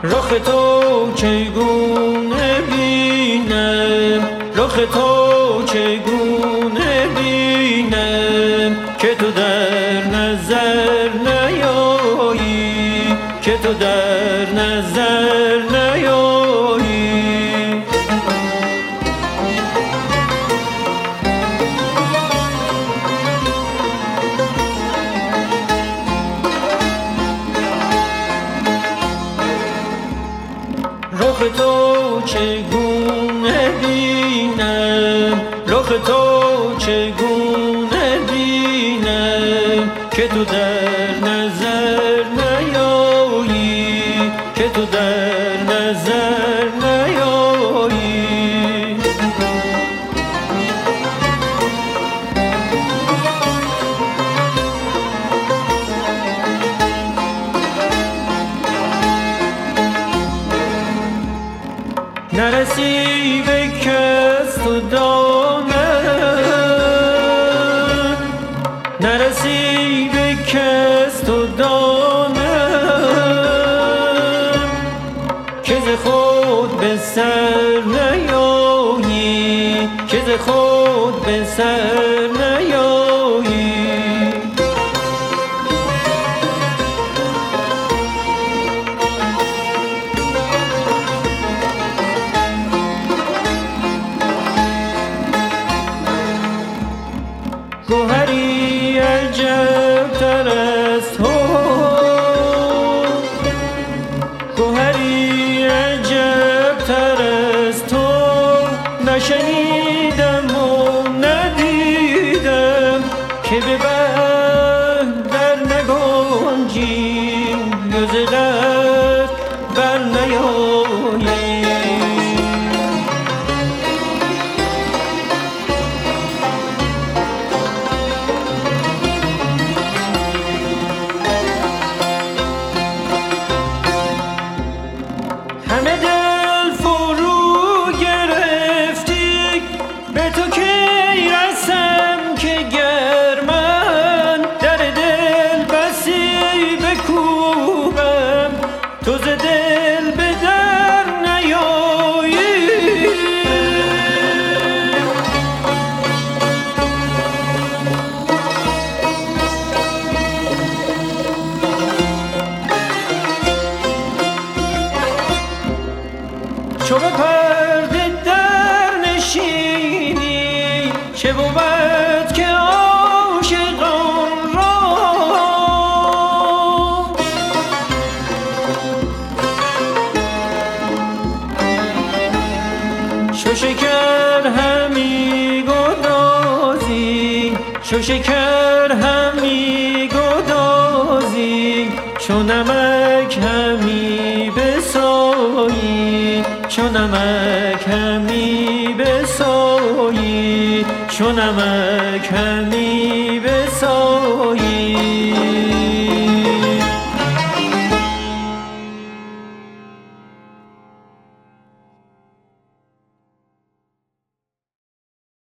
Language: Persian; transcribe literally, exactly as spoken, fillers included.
رخ تو چگونه بینم، رخ تو چگونه بینم که تو در نظر نیایی، که تو در نظر نیایی. رخ تو چگونه بینم، رخ تو چگونه بینم که تو در نظر نیایی، که تو در نظر نیایی. نرسی به کس تو دانم، نرسی به کس تو دانم که ز خود به سر نیایی، که ز خود به سر نیایی. گوهری عجب تر از تو، گوهری عجب تر از تو نشنیدم و ندیدم که به بر در نگنجی و ز قلب بر نیایی. همه دل فرو گرفتی به تو کی رسم که گر من در دل بسی بکوبم تو ز دل به در نیایی. چو به پرده در نشینی چه بود که عاشقان را چو شکر همی گدازی، چو شکر همی گدازی چو نمک همی بسایی، چو نمک همی بسایی، چو نمک همی